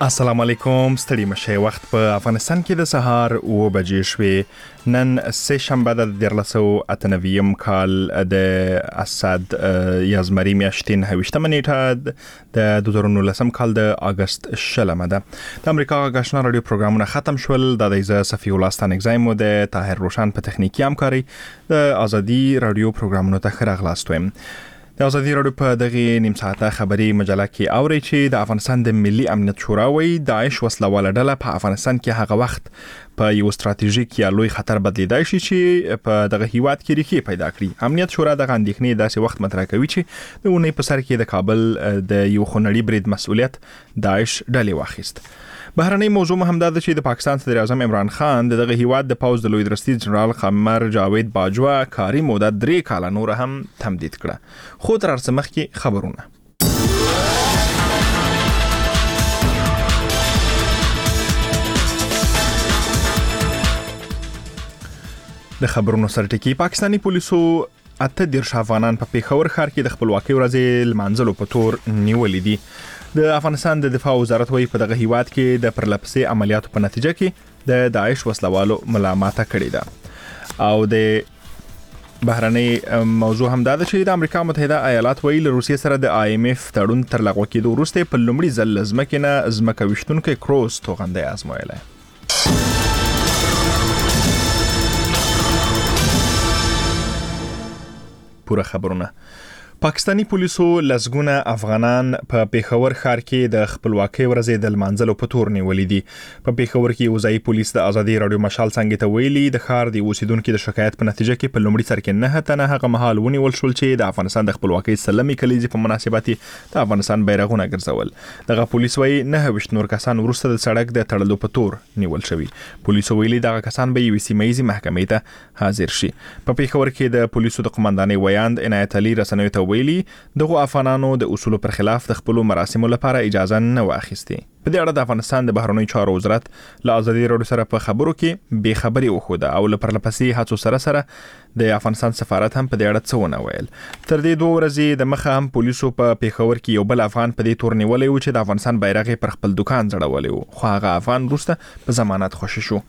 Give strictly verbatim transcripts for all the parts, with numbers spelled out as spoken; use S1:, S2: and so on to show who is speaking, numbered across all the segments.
S1: السلام علیکم، ستړي مشه. وخت په افغانستان کې د سهار اوه بجې شوې. نن سه شنبه د دیارلسو اتنویم کال د اسد یا زمري میاشتې نهه ویشتمه نیټه د دوه زره نولسم کال د اگست شلمه ده. د امریکا غږ آشنا رادیو پروګرامونه ختم شول. د دې صفی الله ستانګزای مو د طاهر روشن په تخنیکی همکاري د ازادي رادیو پروګرامونو ته ښه راغلاست وایم. د ازادي رادیو په دغه نیم ساعته خبري مجله کې اوري چې د افغانستان د ملي امنیت شورا وایي داعش وسلواله ډله په افغانستان کې هغه وخت په یو ستراتیژیک یا لوی خطر بدلیدای شي چې په دغه هیواد کې ریښې پیدا کړي. امنیت شورا دغه اندېښنې داسې وخت مطرح کوي چې د اونۍ په سر کې د کابل د یو خونړي برید مسؤلیت داعش ډلې واخیست. بهرنۍ موضوع هم دا ده چې د پاکستان صدر اعظم عمران خان دغه هیواد د پوز د لوی درستي جنرال قمر جاوید باجوا کاری موده درې کاله نور هم تمدید کړه. خو تر څه مخکې خبرونه. د خبرونو سرټکی پاکستانی پولیسو اته دیرش افغانان په پیښور ښار کې د خپلواکۍ ورځې لمانځلو په تور نیولې دي. د افغانستان د دفاع وزارت وایي په دغه هیواد کې د پرلپسې عملیاتو په نتیجه کې د داعش وسلوالو ملامته کړې ده. او د بهرنۍ موضوع هم دا ده چې د امریکا متحده ایالات وایي له روسیې سره د آی ایم اف تړون تر لغوه کېدو وروسته په لومړي ځل ځمکې نه ځمکه ویشتونکی کروز توغندی ازمویلی. پوره خبرونه. پاکستانی پولیسو لسګونه افغانان په پیښور ښار کې د خپلواکۍ ورځې د لمانځلو په تور نیولې دي. په پیښور کې وزایي پولیس د ازادي رادیو مشال څنګه ته ویلي د ښار د اوسیدونکو د شکایت په نتیجه کې په لومړي سر کې نه تنه هغه مهال ونیول شول چې د افغانستان د خپلواکۍ سلمي کلیزې په مناسبت د افغانستان بیرغونه ګرځول. دغه پولیس وایي نه وشت نور کسان ورسته د سړک د تړلو په تور نیول شوی. پولیسو ویلي دغه کسان به یو سیمایي محکمې ته حاضر شي. په پیښور کې د پولیسو د قومندانۍ ویاند عنایت علي رسنیو ته ویلي دغه افغانانو د اصولو پر خلاف د خپل مراسمو لپاره اجازه نه واخیستي. په دې اړه د افغانستان د بهرنیو چارو وزارت له ازادي رادیو سره په خبرو کې بې خبري وښوده او له پرلپسې هڅو سره سره د افغانستان سفارت هم په دې اړه څه ونه ویل. تر دې دوه ورځې د مخه هم پولیسو په پیښور کې یو بل افغان په دې تور نیولې و چې د افغانستان بیرغ پر خپل دکان ځړولې و، خو هغه افغان وروسته په ضمانت خوشی شو.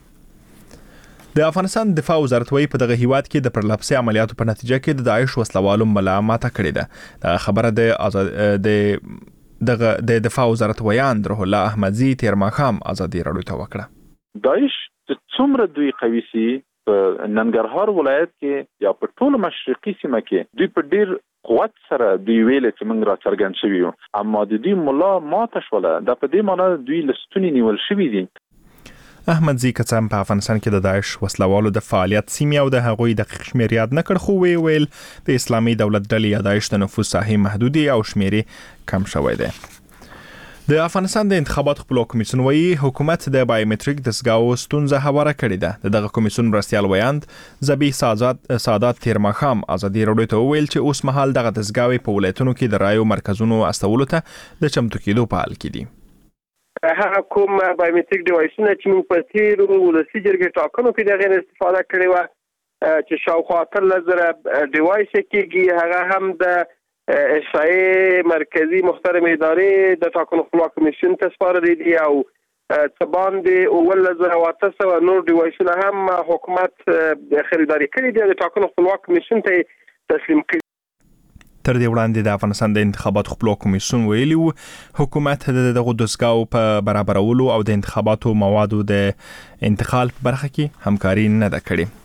S1: د افغانستان دفاع وزارت وایي په دغه هیواد کې د پرلپسې عملیاتو په نتیجه کې د داعش وسلوالو ملامته کړې ده. دا خبره د د دغه د دفاع وزارت ویاند روح الله احمدزي تیر ماښام ازادي رادیو ته وکړه.
S2: داعش څومره دوی قوي سي په ننګرهار ولایت کې یا په ټول مشرقي سیمه کې دوی په ډیر قوت سره دوی ویل چې موږ را څرګند شوي یو، اما د دوی ملا ماته شوله. دا په دې معنی دوی لستونی نیول شوي دي.
S1: احمدزي کڅم په افغانستان کې د داعش وسلوالو د فعالیت سیمې او د هغوی دقیق شمیر یاد نه کړ، خو وی ویل د اسلامي دولت ډلې یا داعش د نفوذ ساحې محدودي او شمیرې کم شوی دی. د افغانستان د انتخاباتو خپلواک کمیسیون وایي حکومت د بایومټریک دستګاو ستونزه هواره کړې ده. دغه کمیسیون مرستیال ویاند زبی سادات سادات تیر ماښام ازادي رادیو ته ویل چې اوس مهال دغه دستګاوې په ولایتونو کې د رایو مرکزونو استولو ته د چمتو کېدو په حال کې دي.
S3: هغه کوم بایومټریک ډیوایسونه چې موږ په تیرو ولسي جرګې ټاکنو کې د غیر استفاده کړې و چې شاوخوا اتلس زره ډیوایس کېږي، هغه هم د احصایې مرکزی محترم ادارې د ټاکنو خپلواک کمیسیون ته سپارلي دي او څه باندې اوولس زره او اته سوه نور ډیوایسونه هم حکومت خریداري کړي دي د ټاکنو خپلواک کمیسیون ته تسلیم کړي.
S1: تر دې وړاندې د افغانستان د انتخاباتو خپلواک کمیسیون ویلي و حکومت د دغه دستګاو په برابرولو او د انتخاباتو موادو د انتقال په برخه کې همکاري نه ده کړې.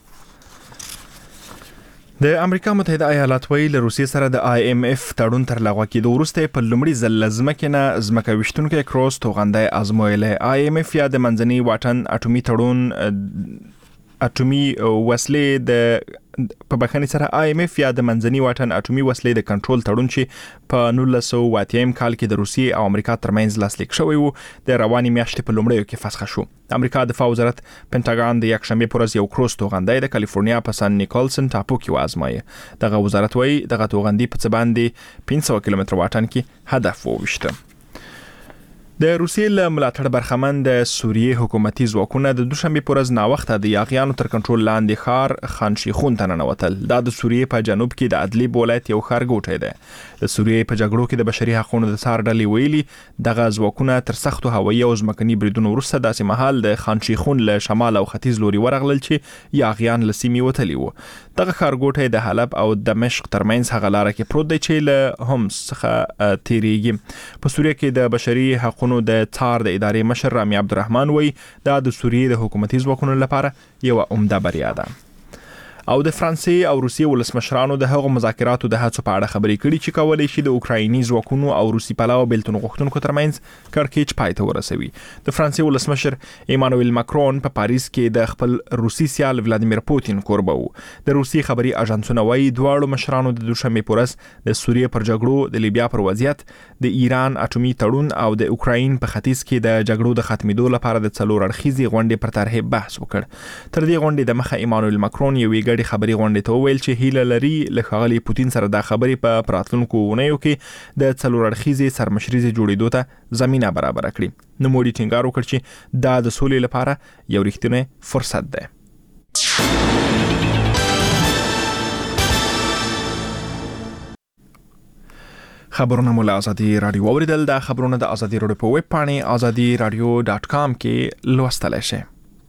S1: د امریکا متحده ایالات وایي له روسیې سره د آی ایم اف تړون تر لغوه کېدو وروسته په لومړي ځل ځمکې نه ځمکه ویشتونکی کروز توغندی ازمویلی. آی ایم اف یا د منځني واټن اټومي تړون اټومي وسلې د په بخښنې سره آی ایم اف یا د منځني واټن اټومي وسلې د کنټرول تړون چې په نولس سوه اتیا کال کې د روسیې او امریکا ترمنځ لاسلیک شوی و د روانې میاشتې په لومړیو کې فسخ شو. امریکا دفاع وزارت پنټاګان د یکشنبه پر ورځ یو کروز توغندی د کالیفورنیا په سان نیکولسن ټاپو کې وازمایي. دغه وزارت وایي دغه توغندي په څه باندې پنځه سوه کیلومتره واټن کې هدف وویشته. د روسیې له ملاتړ برخمن د سوریې حکومتي ځواکونه د دوشنبه پر ورځ ناوخته د یاغیانو تر کنټرول لاندې ښار خان شیخون ته ننوتل. دا د سوریې په جنوب کې د ادلیب ولایت یو ښار ګوټی دی. د سوریې په جګړو کې د بشري حقوقو د څار ډلې ویلي دغه ځواکونه تر سختو هوایي او ځمکني بریدونو وروسته داسې مهال د خان شیخون له شمال او ختیځ لوري ورغلل چې یاغیان له سیمې وتلي وو. دغه ښار ګوټی د حلب او دمشق ترمنځ هغه لاره کې پروت دی چې له هومس څخه تیریږي. په سوریه کې د بشري حقوقو د څار د ادارې مشر رامي عبدالرحمن وایي دا د سوریې د حکومتي ځواکونو لپاره یو عمده بریا ده. او د فرانسې او روسیې ولسمشرانو د هغو مذاکراتو د هڅو په اړه خبرې کړي چې کولای شي د اوکرایني ځواکونو او روسي پلاو بیلتون غوښتونکو ترمنځ کړکېچ پای ته ورسوي. د فرانسې ولسمشر ایمانوئل ماکرون په پاریس کې د خپل روسي سیال ولادیمیر پوتین کوربه وو. د روسي خبري اژانسونو وايي دواړو مشرانو د دوشنبه پر ورځ د سوریې پر جګړو، د لیبیا پر وضعیت، د ایران اټومي تړون او د اوکراین په ختیځ کې د جګړو د ختمېدو لپاره د څلور اړخیزې غونډې پر طرح بحث وکړ. تر دې غونډې د مخه ایمانوئل ماکرون یوې ګډې خبري غونډې ته وویل چې هیله لري له ښاغلي پوتین سره د خبرې په پراتلونکو اونیو کې د څلور اړخیزې سرمشریزې جوړېدو ته زمينه برابر کړي. نوموړي ټینګار وکړ چې دا د سولې لپاره یو رښتینی فرصت دی. خبرونه مو له ازادي رادیو اوریدل. دا خبرونه د ازادي رادیو په ویب پاڼې ازادي رادیو ډاټ کام کې لوستلی شئ.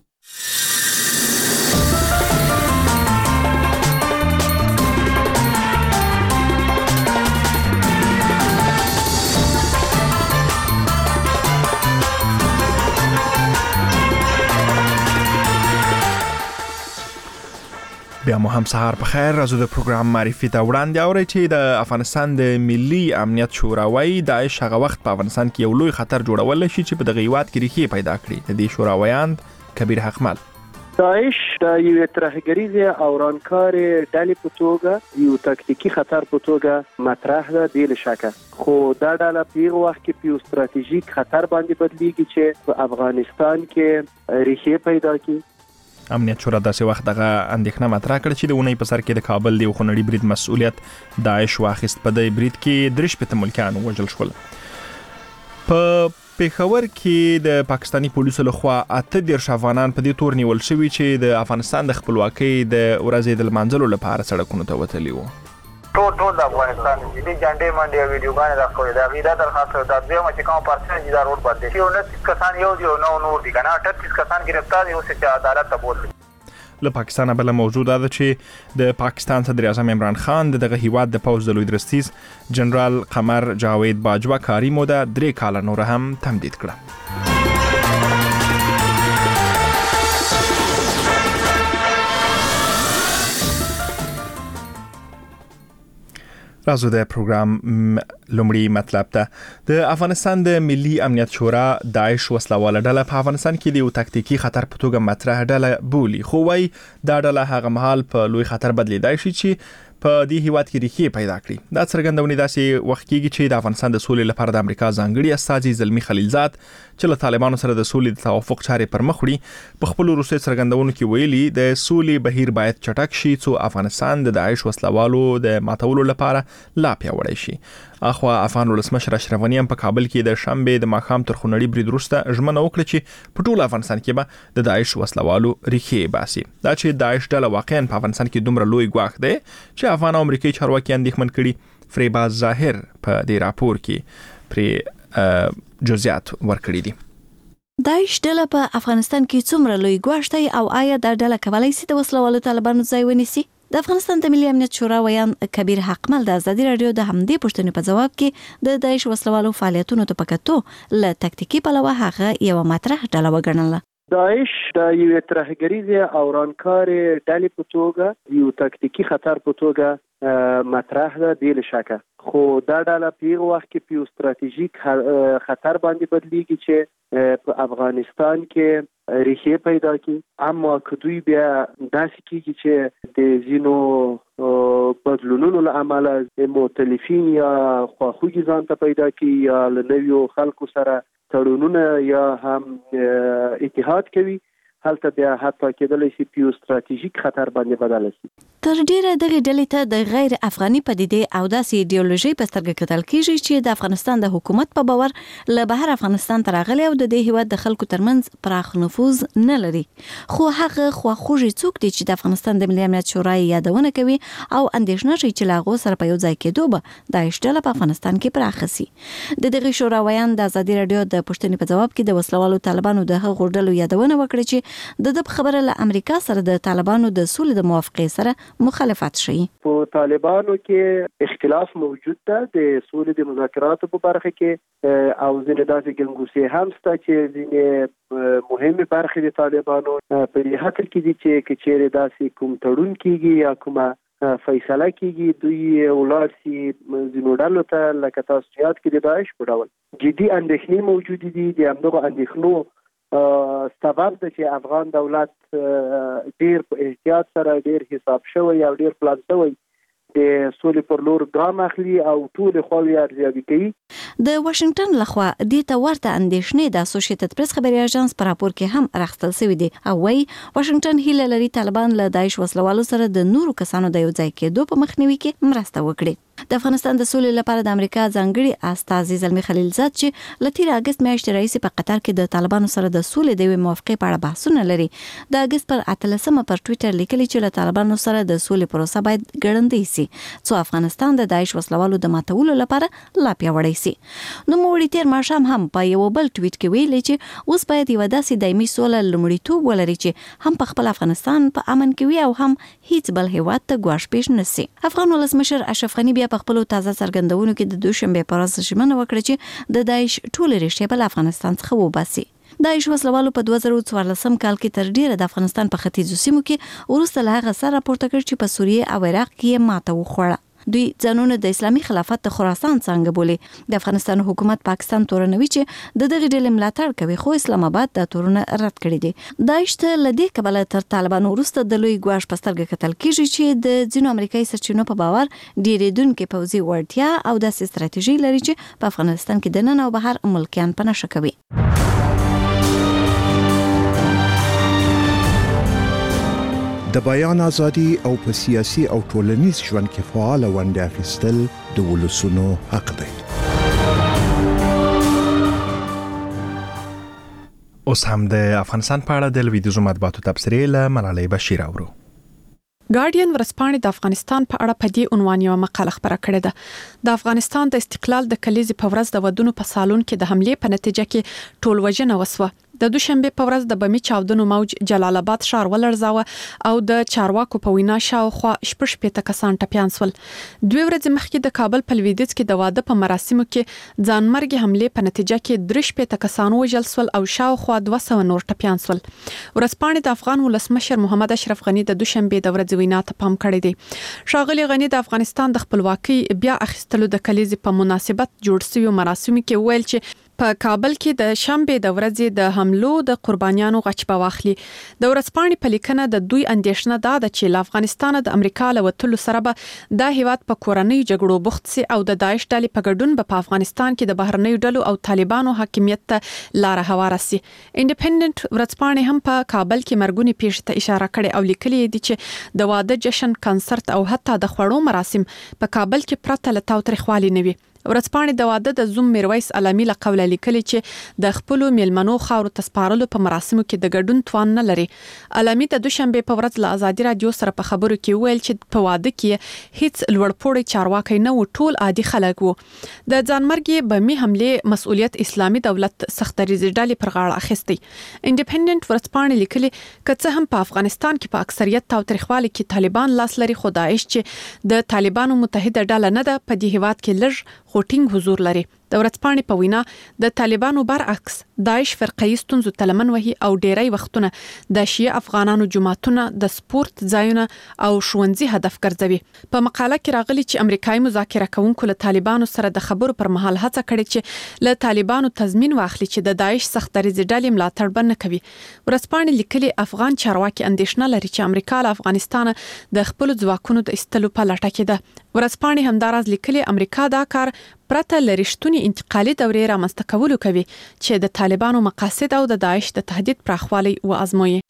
S1: بیا مو هم سهار په خیر. راځو د پروګرام معرفي ته وړاندې اورئ چې د افغانستان د ملي امنیت شورا وايي داعش هغه وخت په افغانستان کې یو لوی خطر جوړولی شي چې په دغه هیواد کې ریښې پیدا کړي. د دې شورا ویاند کبیر حقمل
S3: داعش د یوې ترهګریزې او رانکارې ډلې په توګه یو تاکتیکي خطر په توګه مطرح ده بې له شکه، خو دا ډله په هغه وخت کې په یو ستراتیژیک خطر باندې بدلیږي چې په افغانستان کې ریښې پیدا کړي.
S1: امنیت شورا داسې وخت دغه اندېښنه مطرح کړه چې د اونۍ په سر کې د کابل د یو خونړي برید مسؤلیت داعش واخیست. په دې برید کې درې شپېته ملکیان وژل شول. په پېښور کې د پاکستاني پولیسو لخوا اته دېرش افغانان په دې تور نیول شوي چې د افغانستان د خپلواکۍ د ورځې د لمانځلو لپاره سړکونو ته وتلي وو.
S4: ټول ټول د افغانستان د جنډې منډې ویډیوګانې راخوي دا غیدا درخواست د دویمه چې کوم پرسنټ دي دا روډ باندې یو نه کسان یو دی نو نور دي کنه اټه کسان گرفتار دي او چې عدالت ته بوتل.
S1: له پاکستان بل موجوده ده چې د پاکستان صدر اعظم عمران خان دغه هیواد د پوز د لوی درستیز جنرال قمر جاوید باجوا کاری موده درې کاله نور هم تمدید کړه. راځو د پروګرام لومړی مطلب ته. د افغانستان د ملي امنیت شورا داعش وسلواله ډله په افغانستان کې د یو تاکتیکي خطر په توګه مطرح ډله بولي، خو وايي دا ډله هغه مهال په لوی خطر بدلیدای شي چې په دې هیواد کې ریښې پیدا کړي. دا څرګندونې داسې وخت کېږي چې د افغانستان د سولې لپاره د امریکا ځانګړي استازي زلمی خلیلزاد چې له طالبانو سره د سولې د توافق چارې پر مخ وړي په خپل وروستي څرګندونو کې ویلي د سولې بهیر باید چټک شي څو افغانستان د داعش وسلوالو د ماتولو لپاره لا پیاوړی شي. اخوا افغان ولسمشر اشرف غنی هم په کابل کې د شنبه د ماښام تر خونړي برید وروسته ژمنه وکړه چې په ټول افغانستان کې به د داعش وسلوالو ریښې باسي. دا چې داعش ډله واقعا په افغانستان کې دومره لوی ګواښ دی چې افغان او امریکایي چارواکي اندېښمن کړي. فریباز ظاهر په دې راپور کې پر جزئیات ورکړي دي.
S5: داعش ډله په افغانستان کې څومره لوی ګواښ دی او آیا دا ډله کولای شي د وسلوالو طالبانو ځای ونیسي؟ د افغانستان د ملي امنیت شورا ویان کبیر حقمل د ازادي رادیو د همدې پوښتنې په جواب کې د داعش وسلوالو فعالیتونو ته پکتو ل تکتیکي پلوه هغه یو مطرح ډله وګڼله.
S3: داعش د یوې ترهګریزې او رانکارې ډلې په توګه یو تکتیکي خطر په توګه مطرح ده بې له شکه، خو دا ډله په هغه وخت کې په یو ستراتیژیک خطر باندې بدلیږي چې په افغانستان کې ریښې پیدا کړي. اما که دوی بیا داسې کېږي چې د ځینو بدلونونو له امله مؤتلفین یا خواخوږي ځان ته پیدا کړي یا له نویو خلکو سره تړونونه یا هم اتحاد کوي، هلته بیا حتی کېدلی شي په یو ستراتیژیک خطر باندې بدل شي.
S5: تر ډیره دغه ډلې ته د غیر افغاني پدیدې او داسې ایډیولوژي په سترګه کتل کیږي چې د افغانستان د حکومت په باور له بهر افغانستان ته راغلي او د دې هیواد د خلکو ترمنځ پراخ نفوذ نه لري. خو هغه خواخوږي څوک دي چې د افغانستان د ملي امنیت شورای یادونه کوي او اندېښنه شي چې له هغو سره په یو ځای کېدو به داعش ډله په افغانستان کې پراخه شي. د دغه شوراویان د ازادي رادیو د پوښتنې په جواب کې د وسلوالو طالبانو د هغو ډلو یادونه وکړه چې د د خبره له امریکا سره د طالبانو د سولې د موافقې سره مخالفت شي.
S3: په طالبانو کې اختلاف موجود ده د سولې د مذاکراتو په برخه کې او ځینې داسې ګنګوسې هم شته چې ځینې مهمه برخه د طالبانو په دې حق کې دي چې کچېره داسې کوم تړون کیږي یا کومه فیصله کیږي دوی ولر سي ځینو ډلو ته لکه تاسو یاد کړئ د داعش په ډول جدي اندېښنې موجود دي. د همدغه اندېښنو سبب د چې افغان دولت ډیر په احتیاط سره ډیر حساب شوی او ډیر پلان شوی د سولې پر لور ګام اخلي او ټول خواوې ارزیابي کوي.
S5: د واشنگټن لخوا د ته ورته اندېښنې د اسوسییټډ پریس خبري اژانس پر راپور کې هم راغستل شوی دی او وايي واشنگټن هیله لري طالبان له داعش وسلوالو سره د نورو کسانو د یو ځای کېدو په مخنیوي کې مرسته وکړي. د افغانستان د سولې لپاره د امریکا ځانګړي استازي زلمی خلیلزاد چې لتیر اگست میاشتې راځي په قطر کې د طالبانو سره د سولې د موافقې په اړه بحثونه لري. د اگست پر اتلسمه پر ټوئیټر لیکلي چې له طالبانو سره د سولې پروسه باید ګړندۍ شي څو افغانستان د داعش وسلوالو د ماتولو لپاره لا پیاوړی شي. نو موږ تیر ماښام هم په یو بل ټویټ کې ویلي چې اوس باید یو داسې دایمي سوله لومړیتوب ولري چې هم په خپل افغانستان په امن کې وي او هم هیڅ بل هیواد ته ګواښ پیښ نشي. افغان ولسمشر اشرف غنی بیا په خپل تازه څرګندونو کې د دوشنبه پر ورځ ژمنه وکړه چې د داعش ټول ریښې په افغانستان څخه وباسي. داعش وسلوالو په دوه زره څوارلسم کال کې تر ډیره د افغانستان په ختیځو سیمو کې وروسته له هغه سره راپورته کړ چې په سوریه او عراق کې ماته وخوړه. دوی ځانونه د اسلامي خلافت د خراسان څنګه بولي. د افغانستان حکومت پاکستان تورنوي چې د دغه ډلې ملاتړ کوي خو اسلام آباد د تورونه رد کړی دی. داعش ته لدی کبله تر طالبانو وروسته د لوی ګواښ په سترګه کتل کیږي چې د ځینو امریکایي سرچینو په باور ډیریدونکو پوځي وړتیا او د ستراتیژي لري چې په افغانستان کې د نن او بهر ملکیان پناه کوي.
S6: د بیان ازادي او په سیاسي او ټولنیز ژوند کې فعال ونډه اخیستل د ولسونو حق دی.
S1: اوس هم د افغانستان په اړه د لویدیځو مطبوعاتو تبصرې له ملالۍ بشیر اورو.
S7: ګارډین ورځپاڼې د افغانستان په اړه په دې عنوان یو مقاله خپره کړې ده. د افغانستان د استقلال د کلیزې په ورځ د ودونو په سالون کې د حملې په نتیجه کې ټول وژنه وسوه. د دوشنبه په ورځ د بمی چاودنو موج جلال آباد ښار ولړزاوه او د چارواکو په وینا شاوخوا شپږ شپېته کسان ټپیان شول. دوه ورځې مخکې د کابل په لویدیځ کې د واده په مراسمو کې ځانمرګي حملې په نتیجه کې درې شپېته کسان وژل شول او شاوخوا دوه سوه نور ټپیان شول. ورځپاڼې د افغان ولسمشر محمد اشرف غنی د دوشنبه د ورځې وینا ته پام کړی دی. ښاغلي غنی د افغانستان د خپلواکۍ بیا اخیستلو د کلیزې په مناسبت جوړ شوی مراسمو کې ویل چې په کابل کې د شنبه د ورځې د حملو د قربانیانو غچ په واخلي. د ورځپاڼې په لیکنه د دوی اندېښنه دا ده چې له افغانستان د امریکا له وتلو سره به د هیواد په کورنۍ جګړو بوخت سي او د داعش ډلې په ګډون به په افغانستان کې د بهرنیو ډلو او طالبانو حاکمیت ته لار هواره سي. انډیپندنت ورځپاڼې هم په کابل کې مرګونی پیښې ته اشاره کړې او لیکلي دي چې د واده جشن کنسرت او حتی د خوړو مراسم په کابل کې پرته له تاوتریخوالي نه وي. ورځپاڼې د واده د زوم میرویس علامي له قوله لیکلي چې د خپل میلمنو خاورو تسپارلو په مراسمو کې د ګډون توان نه لري. علامي د دوشنبه په ورځ له ازادي رادیو سره په خبرو کې ویل چې په واده کې هیڅ لوړپوړی چارواکي نه و، ټول عادي خلک وو. د ځانمرګي بمی حمله مسؤلیت اسلامي دولت سختریزي ډلې پر غاړه اخیستي. انډیپندنت ورځپاڼې لیکلي کڅه هم په افغانستان کې په اکثریت تاوتریخوالي کې طالبان لاس لري خو داعش چې د طالبانو متحده ډله نه ده په دې هیواد کې لږ خوټینګ حضور لري. د ورځپاڼې په وینا د طالبانو برعکس داعش فرقې ستونزو تلمن وهي او ډیری وختونه د شیعه افغانانو جماعتونه د سپورت ځایونه او ښوونځي هدف ګرځوي. په مقاله کې راغلي چې امریکایي مذاکره کوونکو له طالبانو سره د خبرو پر مهال هڅه کړې چې له طالبانو تضمین واخلي چې د داعش سختدریزي ډلې ملاتړ به نه کوي. ورځپاڼې لیکلي افغان چارواکي اندېښنه لري چې امریکا له افغانستان د خپل ځواکونو د ایستلو په لټه کې ده. ورځپاڼې همداراز لیکلي امریکا دا کار پرته له رښتونی نوې انتقالي دورې رامنځته کولو کوي چې د طالبانو مقاصد او د داعش د تهدید پراخوالی و ازموي.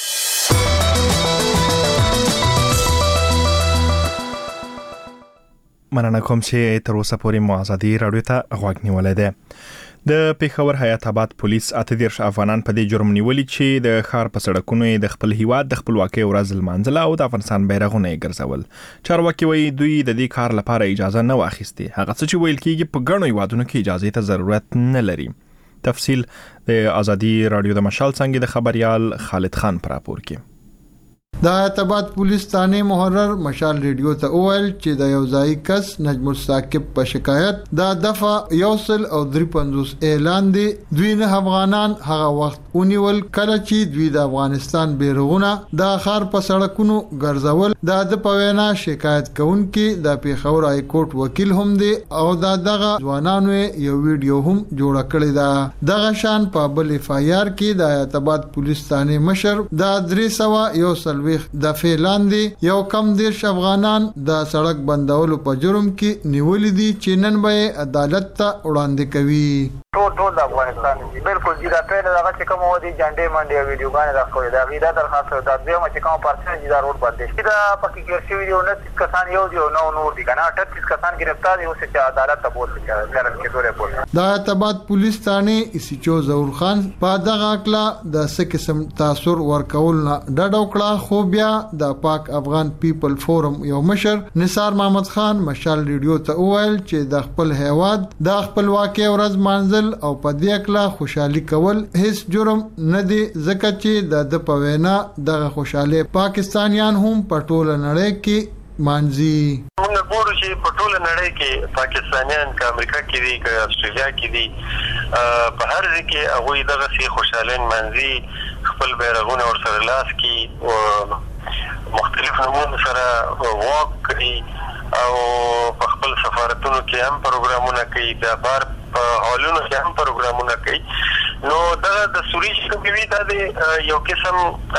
S1: مننه کوم چې تر اوسه پورې مو ازادي رادیو ته غوږ نیولې ده. د پیښور حیات آباد پولیس اته دیرش افغانان په دې جرم نیولي چې د ښار په سړکونو د خپل هیواد د خپلواکۍ ورځ لمانځله او د افغانستان بیرغونه یې ګرځول. چارواکي وایي دوی د دې کار لپاره اجازه نه واخیستې. هغه څه چې ویل کېږي په ګڼو هیوادونو کې اجازه ته ضرورت نه لري. تفصیل د ازادي رادیو د مشال څنګه د خبريال خالد خان پر راپور کې.
S8: د حیات آباد پولیس ثاني محرر مشال ریډیو ته وویل چې د یو ځای کس نجم الثاقب په شکایت د دفعه یوصل او درې پنځوس اعلان دی دوی نه افغانان هغه وخت ونیول کله چې دوی د افغانستان بیرغونه د ښار په سړکونو ګرځول. د د پوینا شکایت کوونکي د پیښور های کورټ وکیل هم دی او د دغه ځوانانو یو ویډیو هم جوړ کړی دا. دغه شان په بل اف آی آر کې د حیات آباد پولیس ثاني مشر د درې سوه یوصل د فعلاندې یو کم دیرش افغانان د سړک بندولو په جرم کې نیولې دي چې نن به عدالت ته وړاندې کوي.
S4: ټول ټول د افغانستان دي بالکل دي دا ټول دغه چې کوم ودی جنډې منډې ویډیوګانې راکوي دا غیدا درخواست دا دیمه چې کوم پرسنټ دي دا روډ باندې چې دا پکې ګرځي ویډیو نه کسان یو دی نو نور دي کنه اٹھتیس کسان گرفتار دي او چې عدالت ته بوت کړل کې دوره بوت.
S8: د حیات آباد پولیس ثاني اسیچو ظهور خان په دغه اکلا د څه قسم تاثر ورکول نه ډډ وکړه خو بیا د پاک افغان پیپل فورم یو مشر نثار محمد خان مشال ریډیو ته وویل چې د خپل هیواد د خپلواکۍ ورځ مانځل او په دې اکلا خوشحالي کول هیڅ جرم نه دی ځکه چې د په وینا د خوشاله پاکستانیان هم په ټوله نړۍ کې مانځي.
S9: موږ ګورو چې په ټوله نړۍ کې پاکستانیان که امریکا کې دي که استرالیا کې دي په هر ځای کې هغوی دغه سي خوشاله مانځي خپل بیرغونه ورسره لاس کې او مختلف نمونه سره واک کوي او په خپل سفارتونو کې هم پروګرامونه کوي د بار په هالونو کې هم پروګرامونه کوي. نو دا د سوري چې کوي دا د یو قسم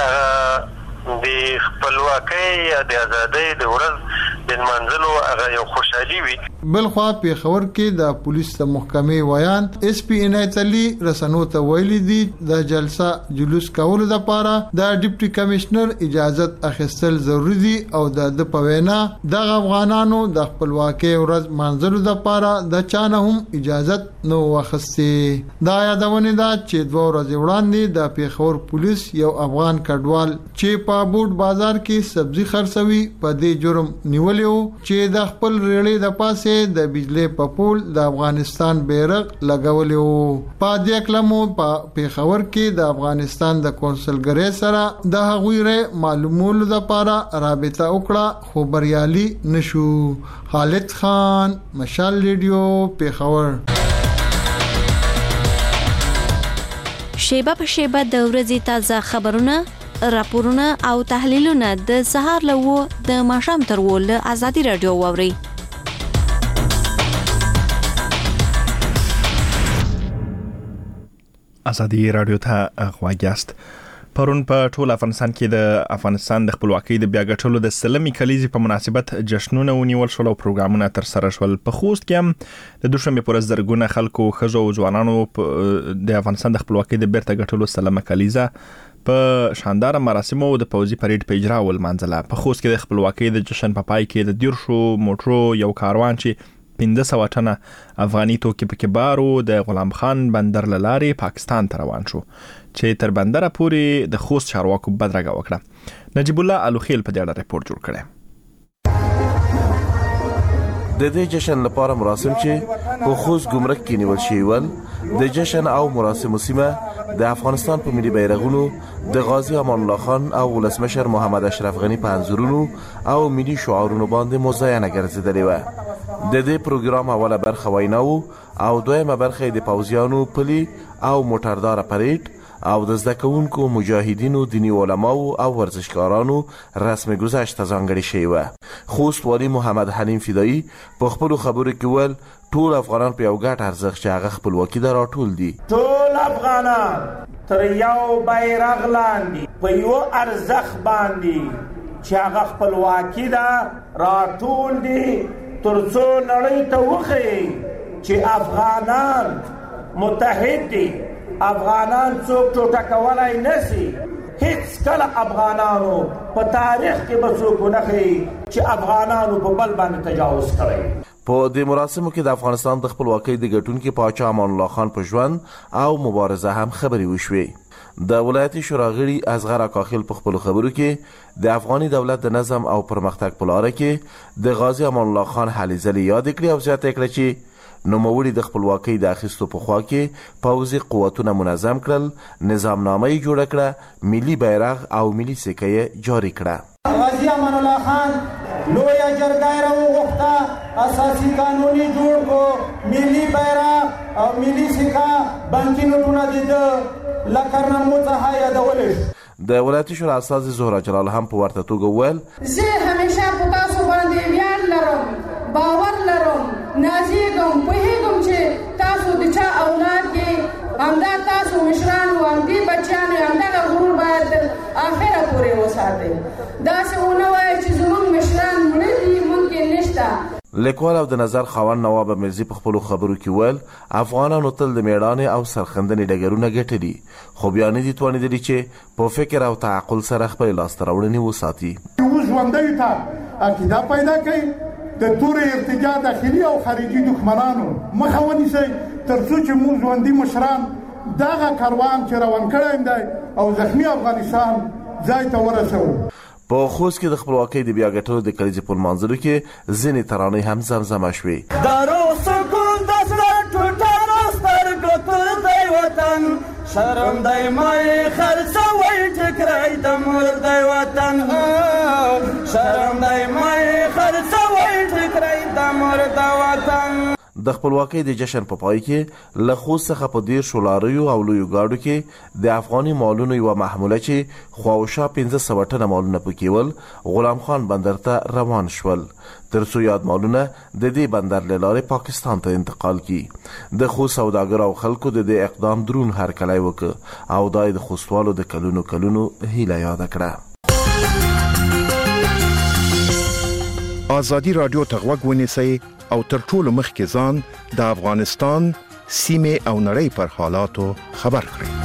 S9: د خپلواکۍ یا د ازادۍ د ورځ د منځلو هغه یو خوشحالي وي.
S8: بل خوا پیښور کې د پولیس د محکمې ویان اس پی عنایت علي رسنو ته ویلي دي د جلسه جلوس کولو لپاره د ډیپټي کمشنر اجازه اخیستل ضروری دي او د په وینا د افغانانو د خپلواکۍ ورځ منځلو لپاره د چانه هم اجازه نو واخستې. دا یادونه ده چې دوه ورځې وړاندې د پیښور پولیس یو افغان کډوال چې په بوټ بازار کې سبزی خرڅوي په دې جرم نیولیو چې د خپل ریړې د پاسه د بجلی په پول د افغانستان بیرغ لګولیو. په دې کلمو په پیښور کې د افغانستان د کونسلګری سره د هغوی ر معلومولو لپاره رابطه وکړه خو بریالي نشو. خالد خان مشال ریډیو پیښور.
S5: شیبه په شیبه د ورځې تازه خبرونه راپورونه او تحلیلونه د سهار لوو د ماښام تر ول ازادي رادیو ووري.
S1: ازادي رادیو ته غواګیاست. پرون په ټول افغانستان کې د افغانستان د خپلواکۍ د بیا ګټلو د سلمي کلیزې په مناسبت جشنونه ونیول شول او پروګرامونه تر سره شول. په خوست کې هم د دوشنبه پر ورځ زرګونه خلکو ښځو او ځوانانو د افغانستان د خپلواکۍ د بیرته ګټلو سلمه کلیزه په شاندار مراسمو د پوزي پریډ په اجرا ول منځله. په خوست کې د خپلواکۍ د جشن په پای کې د دیرشو موټرو یو کاروان چې پنځه سوه ټنه افغاني توکي پکې بارو د غلام خان بندر لارې پاکستان ته روان شو چې تر بندر پورې د خوست چارواکو بدرګه وکړه. نجیب الله الوخیل په دې اړه ریپورت جوړ کړی.
S10: د دې جشن لپاره مراسم چې په خوست ګمرک کې نیول شوي ول د جشن او مراسمو سیمه د افغانستان په ملي بیرغونو د غازی امان الله خان او ولسمشر محمد اشرف غنی په انځورونو او ملي شعارونو باندې مزینه ګرځېدلې وه. د دې پروګرام اوله برخه وینا او دویمه برخه د پوځیانو پلي او موټردار پریډ او د زده کوونکو مجاهدینو دینی علماو او ورزشکارانو رسم گذشت ځانګړې شوی و. خوست والی محمد حلیم فدایی په خپل خبرو کې ول ټول افغانان په یو ګډ ارزښت چې هغه خپلواکي دا راټول دي.
S11: ټول افغانان تر یو بیرغ لاندې په یو ارزښت باندې چې هغه خپلواکي دا راټول دي ترڅو نړۍ ته وښیي چې افغانان متحد دي، افغانان څوک ټوټه کولای نشي. هیڅ کله افغانانو په تاریخ کې به څوک ونه ښیي چې افغانانو په بل باندې تجاوز کړی.
S10: په دې مراسمو کې د افغانستان د خپلواکۍ د ګټونکي پاچا امان الله خان په ژوند او مبارزه هم خبرې وشوې. د ولایتي شورا غړي اصغر اکاخیل په خپلو خبرو کې د افغاني دولت د نظم او پرمختګ په لاره کې د غازي امان الله خان هلې ځلې یاد کړې او زیاته کړه چې نوموړي د خپلواکۍ د اخیستو په خوا کې پوځي قوتونه منظم کړل، نظامنامه یې جوړه کړه، ملي بیرغ او ملي سکه یې جاري کړه.
S11: غازي امان الله خان لویه جرګه یې راوغوښته، اساسي قانون یې جوړ کړو، ملي بیرغ او ملي سکه بانکي نوټونه د ده له کارنامو څخه یادولی شو.
S10: د ولایتي شورا استازي زهره جلال هم په ورته توګه وویل
S12: زه همیشه په تاسو باندې ویاړ لرم، باور لرم، نازېږم، پوهېږم چې تاسو د چا اولاد یې، همدا تاسو مشران و، همدې بچیان یې، همدغه غرور باید تر آخره پورې وساتئ. داسې ونه وایئ چې زموږ مشران مړه دي، ممکن نشته.
S10: لیکوال او د نظر خاوند نواب مرزي په خپلو خبرو کې ویل افغانانو تل د میړانې او سرښندنې ډګرونه ګټلي، خو بیا نه دي توانېدلي چې په فکر او تعقل سره خپلې لاسته راوړنې وساتي.
S13: اوس ژوندیو ته عقیده پیدا کړي، د تورې ارتجاع داخلي او خارجي دښمنانو مخه ونیسئ تر څو چې موږ ژوندي مشران دغه کاروان چې روان کړی دی او زخمي افغانستان ځای ته ورسوو.
S10: په خوست کې د خپلواکۍ د بیا ګټلو د کلیزې په لمانځلو کې ځینې ترانې هم زمزمه شوې.
S11: د روح سکون د زړه ټوټه را سترګو تور دی وطن، شرم دی مای خرڅوی ټکری د مور دی وطن، شرم دی مای خرڅوی ټکری د مور د وطن.
S10: د خپلواکۍ د جشن په پای کې له خوست څخه په دیرشو لاریو او لویو ګاډو کې د افغاني مالونو یوه محموله چې خواوشا پنځه سوه ټنه مالونه پکې ول غلام خان بندر ته روان شول تر څو یاد مالونه د دې بندر له لارې پاکستان ته انتقال کړي. د خوست سوداګرو او خلکو د دې اقدام درون هرکلی وکړ او دا د خوستوالو د کلونو کلونو هیله یاده کړه.
S6: آزادي رادیو ته غوږ ونیسئ او تر ټولو مخکې ځان د افغانستان سیمې او نړۍ پر حالاتو خبر کړئ.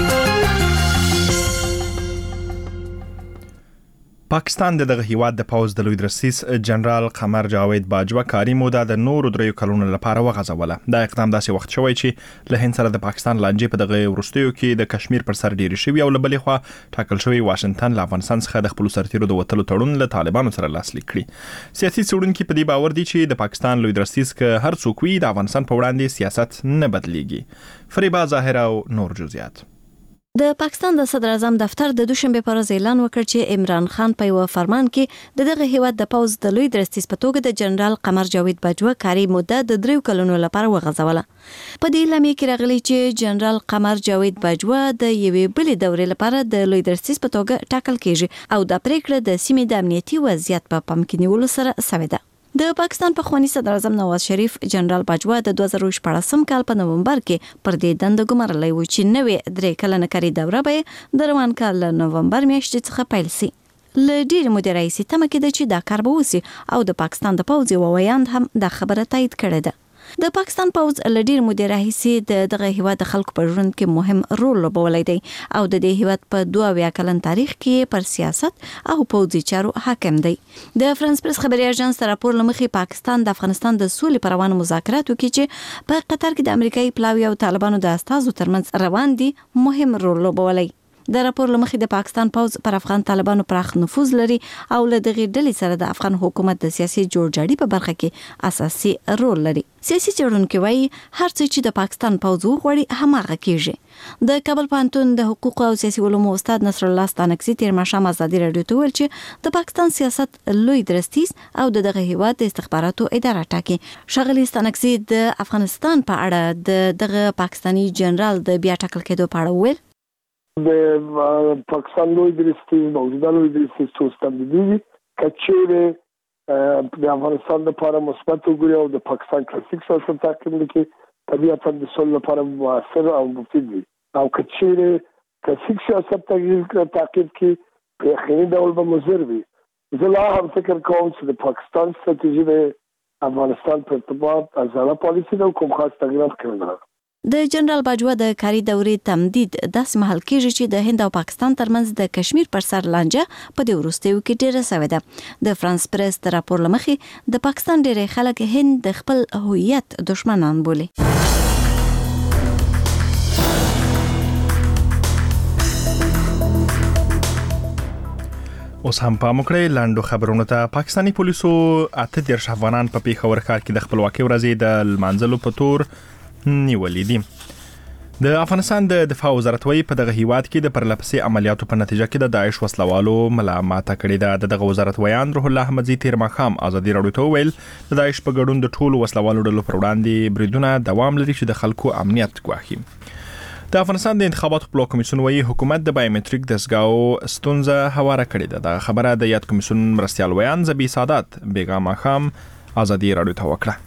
S1: پاکستان د دغه هیواد د پوز د لوی درستیز جنرال قمر جاوید باجوه کاری موده د نورو دریو کلونو لپاره وغځوله. دا اقدام داسې وخت شوی چې له هند سره د پاکستان لانجې په دغه وروستیو کې د کشمیر پر سر ډیری شوی او له بلې خوا ټاکل شوی واشنگټن له افغانستان څخه د خپل سرتیرو د وټلو تړون له طالبانو سره لاسلیک کړي. سیاسي څېړونکي په دې باور دي چې د پاکستان لوی درستیز که هر څوک وي د افغانستان په وړاندې سیاست نه بدلیږي. فریبا ظاهر او نور جزئیات.
S5: د پاکستان د صدر اعظم دفتر د دوشنبه پر ورځ اعلان وکړ چې عمران خان په یو فرمان کې د دغه هیواد د پوز د لوی درستیز په توګه د جنرال قمر جاوید باجوه کاری موده د دریو کلونو لپاره وغځوله. په دې اعلامیه کې راغلی چې جنرال قمر جاوید باجوه د یوې بلې دورې لپاره د لوی درستیز په توګه ټاکل کیږي او د پریکړه د سیمې د امنیتي وضعیت په پام کې نیولو سره سوې ده. د پاکستان پخوانی صدر اعظم نواز شریف جنرال باجوه د دوه زره شپږم کال په نومبر کې پر دې دنده ګمارلی و چې نوې درې کلنه کاري دوره به د روان کال نومبر میاشتې څخه پیل سي. ل ډېر مودې راهیسې تمه کېده چې دا کار به وسي او د پاکستان د پوځ یو ویاند هم دا خبره تایید کړې ده. د پاکستان پوځ ل ډېر مودې راهیسې د دغه هیواد د خلکو په ژوند کې مهم رول لوبولی دی او د دې هیواد په دوه اویا کلن تاریخ کې پر سیاست او پوځي چارو حاکم دی. د فرانس پریس خبري اژانس تر راپور لمخې پاکستان د افغانستان د سولې پر روانو مذاکراتو کې چې په قطر کې د امریکایي پلاوي او طالبانو د استازو ترمنځ روان دي مهم رول لوبولی. د راپور لمخې د پاکستان پوځ پر افغان طالبانو پراخ نفوذ لري او له دغه ډلې سره د افغان حکومت د سیاسي جوړجاړي په برخه کې اساسي رول لري. سیاسي څېړونکي وایي هر څه چې د پاکستان پوځ وغواړي هماغه کیږي. د کابل پوهنتون د حقوق او سیاسي علومو استاد نصر الله ستانکزي تیر ماښام آزادي رادیو ته ویل چې د پاکستان سیاست لوی درستیز او د دغه هیواد د استخباراتو اداره ټاکي. ښاغلي ستانکزي د افغانستان په اړه د دغه پاکستاني جنرال د بیا ټاکل کېدو په اړه ویل
S14: د پاکستان لوی درستیز موجوده لوی درستیز څو ستنبدي کچېره د افغانستان لپاره مثبت وګړي او د پاکستان کلاسیک سیاست تعقیب لکه طبيعتا د سول لپاره موثر او مفید وي او کچېره کلاسیک سیاست تعقیب کې په یقیني ډول به مضر وي. زه لا هم فکر کوم چې د پاکستان ستراتیژي افغانستان په ارتباط ازاله پالیسی د کوم خاص تغییرات کړل.
S5: د جنرال باجوه د کاري دورې تمدید داسې مهال کېږي چې د هند او پاکستان ترمنځ د کشمیر پر سر لانجه په دې وروستیو کې ډېره شوې ده. د فرانس پریس تر راپور لمخې د پاکستان ډېری خلک هند د خپل هویت دشمنان بولي.
S1: اوس هم په مکړې لاندو خبرونو ته پاکستاني پولیسو اته دیرش افغانان په پیښور ښار کې د خپلواکۍ ورځې د لمانځلو په تور نیولې دي. د افغانستان د دفاع وزارت وايي په دغه هیواد کې د پرلپسې عملیاتو په نتیجه کې د داعش وسلوالو ملامت کړي ده. د دغه وزارت ویان روح الله احمدزي تیر ماښام ازادي راډیو ته ویل د داعش په ګډون د ټولو وسلوالو ډلو پر وړاندې بریدونه دوام لري چې د خلکو امنیت ګواښي. د افغانستان د انتخاباتو بلاک کمیسیون وايي حکومت د بایومټریک دستګاو ستونزه هواره کړې ده. د خبره د یاد کمیسیون مرستيال ویان زبی سادات بیګا ماښام ازادي راډیو ته وکړه.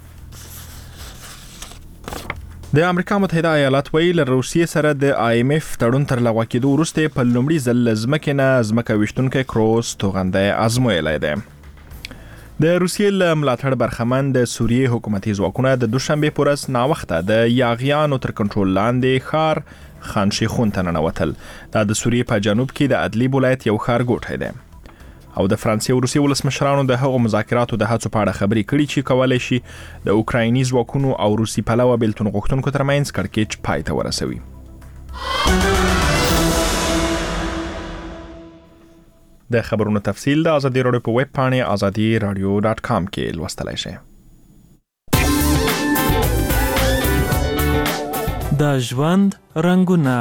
S1: د امریکا متحده ایالات ویل روسیې سره د آی ایم اف تړون تر لغوه کېدو وروسته په لومړي ځل ځمکې نه ځمکه ویشتونکي کروس توغنده ازمویلی دی. د روسیې له ملاتړ برخمن د سوریې حکومتي ځواکونه د دوشنبه په ورځ ناوخته د یاغیانو تر کنټرول لاندې ښار خان شیخون ته ننوتل. دا د سوریې په جنوب کې د ادلیب ولایت یو ښارګوټی دی. او د فرانسې او روسیې ولسمشرانو د هغو مذاکراتو د هڅو په اړه خبرې کړي چې کولای شي د اوکرایني ځواکونو او روسي پلوه بیلتون غوښتونکو ترمنځ کړکېچ پای ته ورسوي. د خبرونو تفصیل د ازادي راډیو په ویب پاڼې ازادي راډیو ډاټ کام کې لوستلای شئ.
S15: د ژوند رنگونه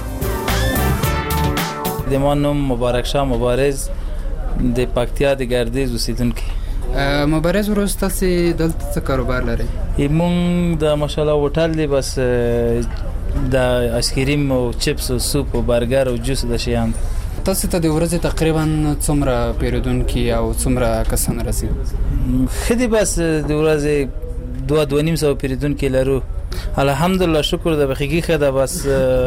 S16: د ما نوم مبارک شاه مبارز د پکتیا د ګردیز اوسیدونکو.
S17: مبارز وروسته تاسو دلته څه کاروبار لرئ؟
S16: مونږ د ماشاءالله هوټل دی بس د آیسکریم او چپس او سوپ او برګر او جوس د شیان.
S17: تاسو ته د ورځې تقریبا څومره پیرودونکو او څومره کسان راځي؟
S16: خدي بس د ورځې دوه دوه نیم سو پیرودونکو لرو. الحمدلله شکر د بخیږي خدا بس